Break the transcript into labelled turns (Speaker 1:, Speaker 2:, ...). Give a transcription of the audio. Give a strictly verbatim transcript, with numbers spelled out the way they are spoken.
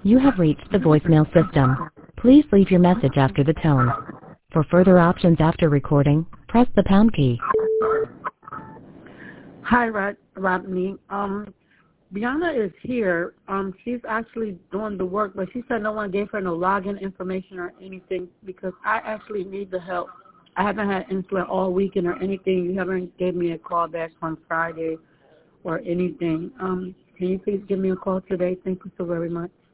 Speaker 1: You have reached the voicemail system. Please leave your message after the tone. For further options after recording, press the pound key.
Speaker 2: Hi, Rod, Rodney. Um, Brianna is here. Um, she's actually doing the work, but she said no one gave her no login information or anything because I actually need the help. I haven't had insulin all weekend or anything. You haven't gave me a call back on Friday or anything. Um, can you please give me a call today? Thank you so very much.